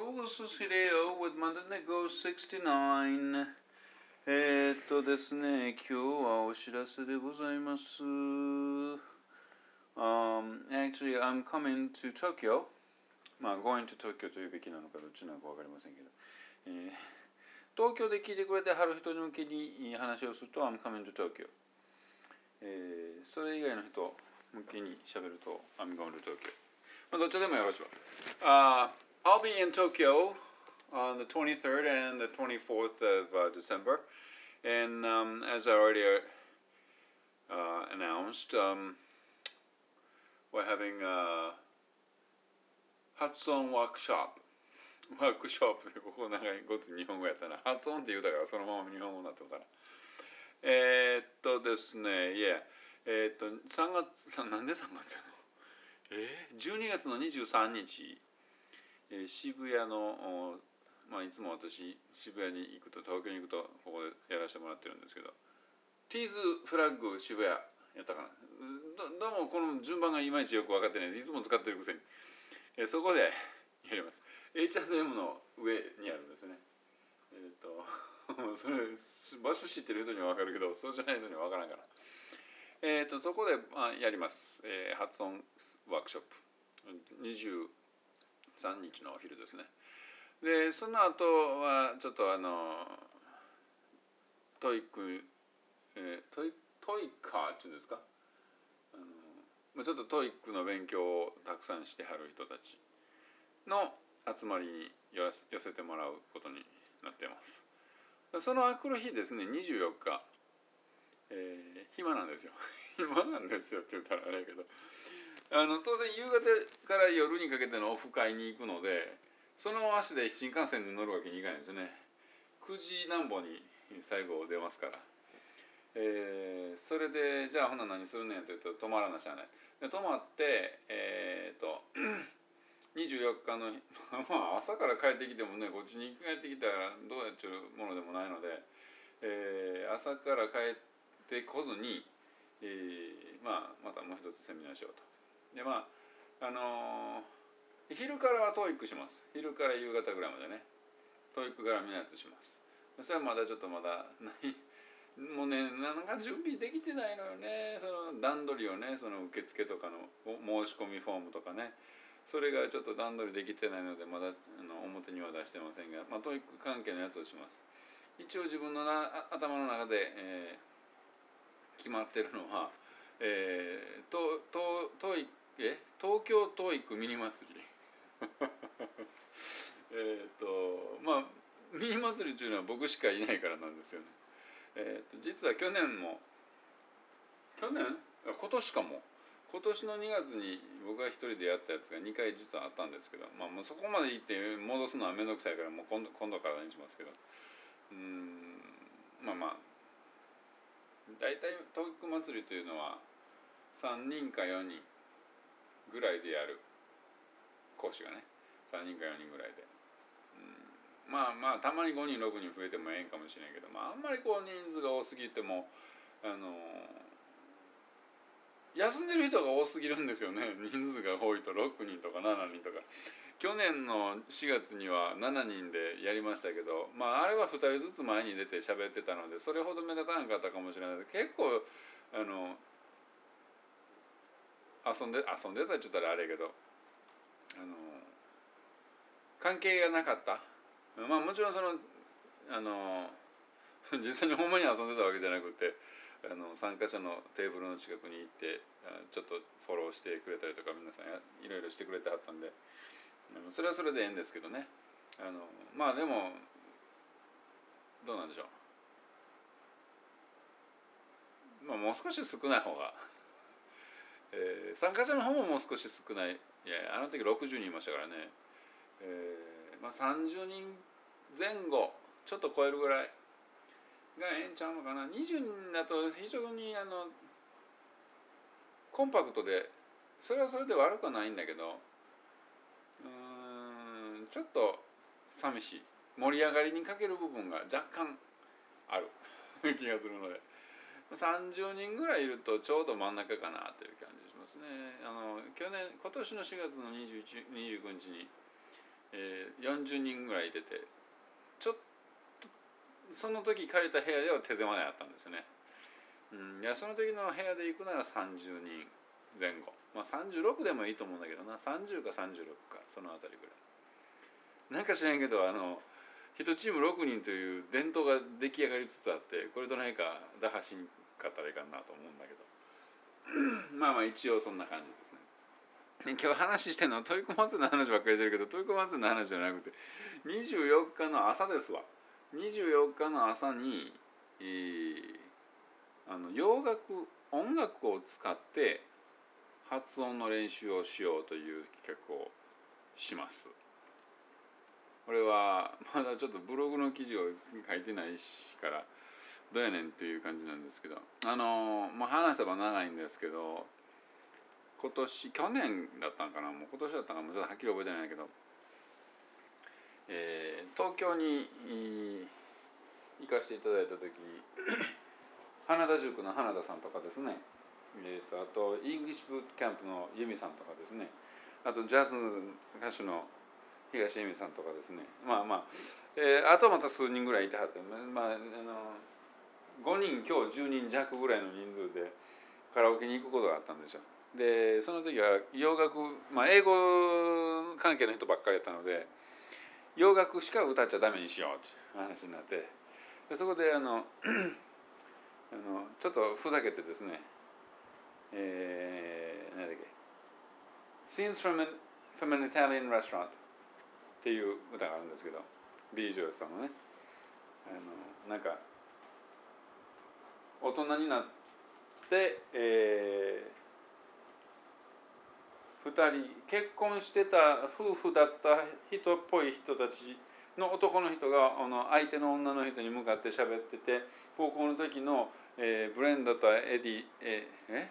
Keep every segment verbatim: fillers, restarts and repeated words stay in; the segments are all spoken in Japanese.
Hello, this is Hideo with Montenegro sixty-nine. えーっとですね、今日はお知らせでございます。Um, actually, I'm coming to Tokyo. まあ、going to Tokyo というべきなのかどっちなのか分かりませんけど、えー、東京で聞いてくれてはる人向けに話をすると I'm coming to Tokyo、えー、それ以外の人向けに喋ると I'm going to Tokyo、まあ、どっちでもよろしいわ。uh, I'll be in Tokyo on the twenty-third and the twenty-fourth of uh, December, and um, as I already uh, announced, um, we're having a発音ワークショップワークショップでここ長いごつ日本語やったな。発音って言うたからそのまま日本語になってたら。えー、っとですね、いや、えー、っとさんがつ、なんでさんがつやの？えー、じゅうにがつのにじゅうさんにち、えー、渋谷の、まあいつも私渋谷に行くと東京に行くとここでやらせてもらってるんですけど、ティーズフラッグ渋谷やったかな。ど, どうもこの順番がいまいちよく分かってないです。いつも使ってるくせに。えー、そこでやります。エイチアンドエム の上にあるんですよね。えっ、ー、とそれ場所知ってる人には分かるけど、そうじゃない人には分からんから。えっ、ー、とそこで、まあ、やります、えー。発音ワークショップにじゅうさんにちのお昼ですね。でその後はちょっとあのトイック、えー、トイトイカーっていうんですか。あのちょっとトイックの勉強をたくさんしてはる人たちの集まりに寄せてもらうことになっています。そのあくる日ですね、にじゅうよっか、えー、暇なんですよ暇なんですよって言ったらあれやけど、あの当然夕方から夜にかけてのオフ会に行くので、その足で新幹線で乗るわけにいかないんですよね。くじなんぼに最後出ますから、えー、それでじゃあほな何するねんと言うと泊まらなしゃあない。で泊まってえー、っとにじゅうよっかのまあ朝から帰ってきてもね、こっちに帰ってきたらどうやっちゅうものでもないので、えー、朝から帰ってこずに、えー、まあまたもう一つセミナーしようと。でまああのー、昼からはトイックします。昼から夕方ぐらいまでね、トイックからみんなやつします。それはまだちょっとまだないもうね、なんか準備できてないのよね。その段取りをね、その受付とかの申し込みフォームとかね、それがちょっと段取りできてないのでまだあの表には出してませんが、まあ、トイック関係のやつをします。一応自分のな頭の中で、えー、決まってるのは、えー、ととトイえ東京トイックミニ祭りえっとまあミニ祭りというのは僕しかいないからなんですよね。えー、と実は去年も去年今年かも今年のにがつに僕が一人でやったやつがにかい実はあったんですけど、まあもうそこまで行って戻すのは面倒くさいからもう今度今度からにしますけど、うーんまあまあ大体トイック祭りというのはさんにんかよにんぐらいでやる講師がね、さんにんかよにんぐらいで、うん、まあまあたまにごにんろくにん増えてもええんかもしれないけど、まああんまりこう人数が多すぎてもあの休んでる人が多すぎるんですよね。人数が多いとろくにんとかしちにんとか。去年のしがつにはしちにんでやりましたけど、まああれはふたりずつ前に出て喋ってたのでそれほど目立たなかったかもしれないけど、結構あの遊んで遊んでたって言ったらあれやけど、あの関係がなかった。まあもちろんそのあの実際にほんまに遊んでたわけじゃなくて、あの参加者のテーブルの近くに行ってちょっとフォローしてくれたりとか皆さんいろいろしてくれてはったんで、それはそれでええんですけどね。あのまあでもどうなんでしょう、まあ、もう少し少ない方が、えー、参加者の方ももう少し少ない。いやあの時ろくじゅうにんいましたからね、えーまあ、さんじゅうにんぜん後ちょっと超えるぐらいがええんちゃうのかな。にじゅうにんだと非常にあのコンパクトでそれはそれで悪くはないんだけど、うーんちょっと寂しい。盛り上がりに欠ける部分が若干ある気がするので、さんじゅうにんぐらいいるとちょうど真ん中かなという感じしますね。あの去年今年のしがつのにじゅういち、にじゅうくにちに、えー、よよんじゅうにんぐらいいてて、ちょっとその時借りた部屋では手狭であったんですよね。うん、いやその時の部屋で行くならさんじゅうにんぜん後、まあさんじゅうろくでもいいと思うんだけどな、さんじゅうかさんじゅうろくかそのあたりぐらい。なんか知らんけどあのいちチームろくにんという伝統が出来上がりつつあって、これどないか打破しんかったらいかんなと思うんだけどまあまあ一応そんな感じですね。今日話してるのはトイコ祭りの話ばっかりしてるけど、トイコ祭りの話じゃなくてにじゅうよっかの朝ですわ。にじゅうよっかの朝に、えー、あの洋楽音楽を使って発音の練習をしようという企画をします。これはまだちょっとブログの記事を書いてないしからどうやねんっていう感じなんですけど、あのまあ話せば長いんですけど、今年去年だったんかな、もう今年だったかもちょっとはっきり覚えてないけど、えー、東京に行かせていただいた時に花田塾の花田さんとかですね、えー、とあとイングリッシュブートキャンプの由美さんとかですね、あとジャズ歌手の東恵美さんとかですね、まあまあ、えー、あとまた数人ぐらいいてはって、まあ、あのごにん今日じゅうにん弱ぐらいの人数でカラオケに行くことがあったんですよ。でその時は洋楽、まあ、英語関係の人ばっかりやったので、洋楽しか歌っちゃダメにしようという話になって、でそこであのあのちょっとふざけてですね、えー、何だっけ Scenes from an, from an Italian Restaurant っていう歌があるんですけど、ビージョーさんのね、あのなんか大人になって、えーふたり結婚してた夫婦だった人っぽい人たちの男の人があの相手の女の人に向かって喋ってて、高校の時の、えー、ブレンダとエディええ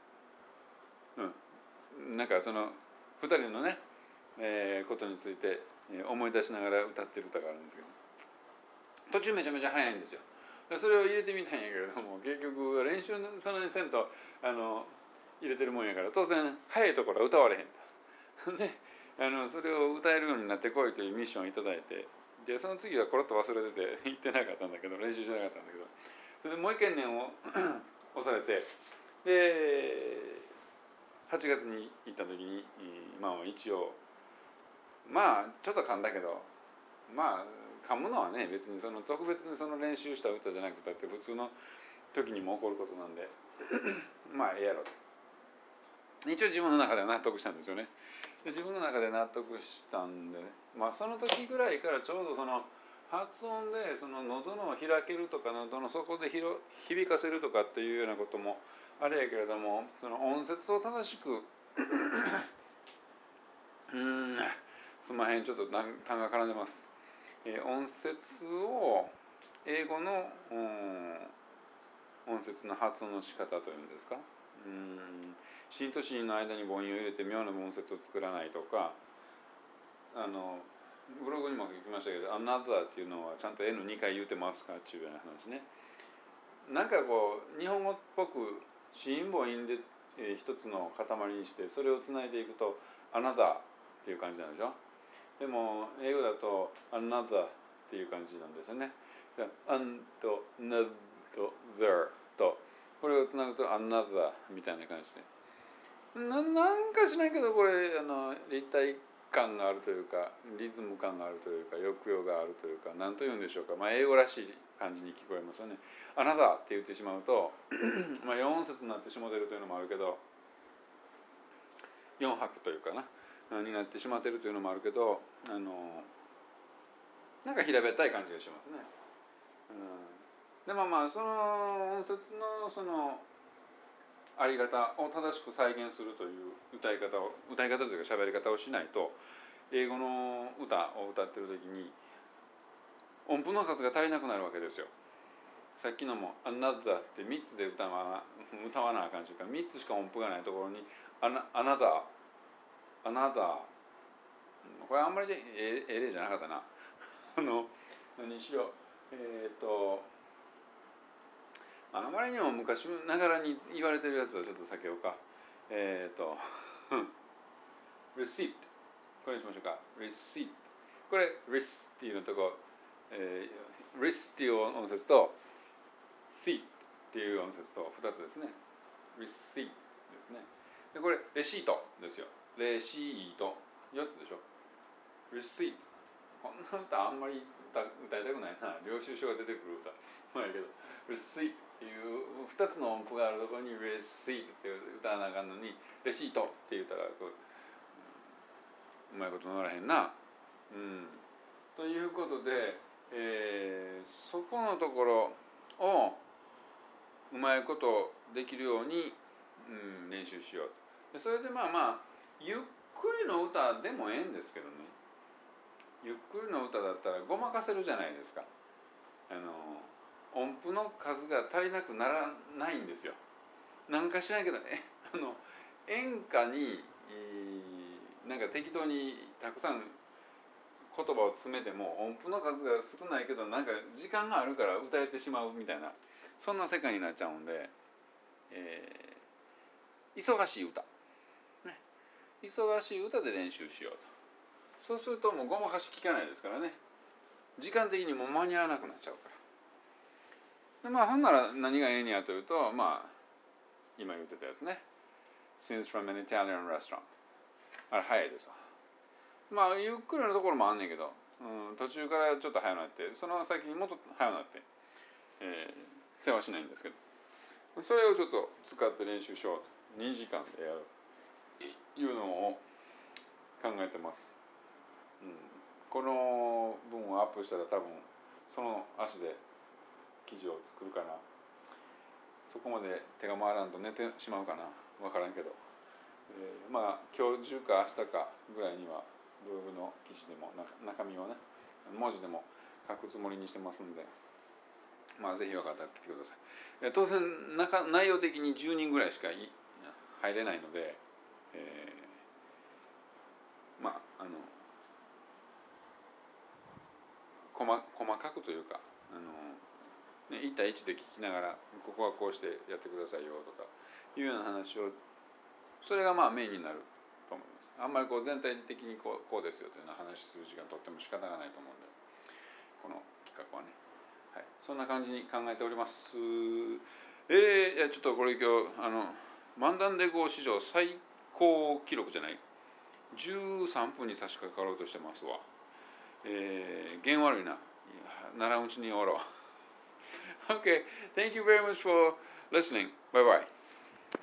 うんなんかそのふたりのね、えー、ことについて思い出しながら歌ってる歌があるんですけど、途中めちゃめちゃ早いんですよ。それを入れてみたんやけれども、結局練習そんなにせんとあの入れてるもんやから、当然早いところは歌われへんとであのそれを歌えるようになってこいというミッションをいただいて、でその次はコロッと忘れてて行ってなかったんだけど、練習しなかったんだけど、それでもう一件念を押されて、ではちがつに行った時に、まあ一応まあちょっと噛んだけど、まあ噛むのはね別にその特別にその練習した歌じゃなくたって普通の時にも起こることなんでまあええやろと一応自分の中では納得したんですよね。自分の中で納得したんで、ね、まあその時ぐらいからちょうどその発音でその喉の開けるとか喉の底で響かせるとかっていうようなこともあれやけれども、その音節を正しくうんすんまへんちょっと単が絡んでます、えー、音節を英語の、うん、音節の発音の仕方というんですか、うんシンとシンの間に母音を入れて妙な音節を作らないとか、あのブログにも書きましたけど another っていうのはちゃんと エヌに 回言うてますかっていうような話ね。なんかこう日本語っぽく子音母音で、えー、一つの塊にしてそれをつないでいくと another っていう感じなんでしょ。でも英語だと another っていう感じなんですよね。an と another とこれをつなぐと another みたいな感じで、な, なんかしないけどこれあの立体感があるというかリズム感があるというか抑揚があるというか何と言うんでしょうか、まあ、英語らしい感じに聞こえますよね。あなたって言ってしまうとまあよん音節になってしまっているというのもあるけど、よん拍というかなになってしまっているというのもあるけど、あのなんか平べったい感じがしますね。うん、でもまあその音節のそのあり方を正しく再現するという歌い方を歌い方というか喋り方をしないと、英語の歌を歌ってる時に音符の数が足りなくなるわけですよ。さっきのも another ってみっつで歌わな歌わなあかんというか、みっつしか音符がないところに another another これあんまりええ例じゃなかったなあの何しろえっ、ー、とあまりにも昔ながらに言われてるやつはちょっと避けようか。えっ、ー、とreceipt これにしましょうか。receipt これ ris っていうのとこ、えー、ris っていう音節と c っていう音節とふたつですね。receipt ですね。でこれレシートですよ。レシートよっつでしょ。receipt こんな歌あんまり 歌, 歌いたくないな。領収書が出てくる歌まあいいけど receipt っていうふたつの音符があるところに receipt っていう歌わなあかんのにレシートって言ったらこう、うまいことならへんな。うん、ということで、えー、そこのところをうまいことできるように、うん、練習しようと。でそれでまあまあゆっくりの歌でもええんですけどね。ゆっくりの歌だったらごまかせるじゃないですか。あの音符の数が足りなくならないんですよ。なんか知らんけどえあの演歌に、えー、なんか適当にたくさん言葉を詰めても音符の数が少ないけどなんか時間があるから歌えてしまうみたいなそんな世界になっちゃうんで、えー、忙しい歌、ね、忙しい歌で練習しようと。そうするともうごまかし聞かないですからね。時間的にも間に合わなくなっちゃうから。でまあほんなら何がええんやというとまあ今言ってたやつね。Scenes from an Italian restaurant。あれ早いですわ。まあゆっくりのところもあんねんけど、うん、途中からちょっと早くなってその先にもっと早くなって、えー、世話しないんですけどそれをちょっと使って練習しようとにじかんでやるいうのを考えてます、うん、この文をアップしたら多分その足で記事を作るかな。そこまで手が回らんと寝てしまうかな分からんけど、えー、まあ今日中か明日かぐらいにはブログの記事でも中身をね文字でも書くつもりにしてますんで、まあぜひよかったら来てください。当然内容的にじゅうにんぐらいしか入れないので、えー、まああの細細かくというかあの、ね、いち対いちで聞きながらここはこうしてやってくださいよとかいうような話をそれがまあメインになると思います。あんまりこう全体的にこう、こうですよというような話する時間とっても仕方がないと思うんでこの企画はね、はい、そんな感じに考えております。えー、いやちょっとこれ今日あの漫談レゴ史上最高記録じゃないじゅうさんぷんに差し掛かろうとしてますわ。えー、弦悪いな習ううちに終わろう。Okay, thank you very much for listening. Bye bye.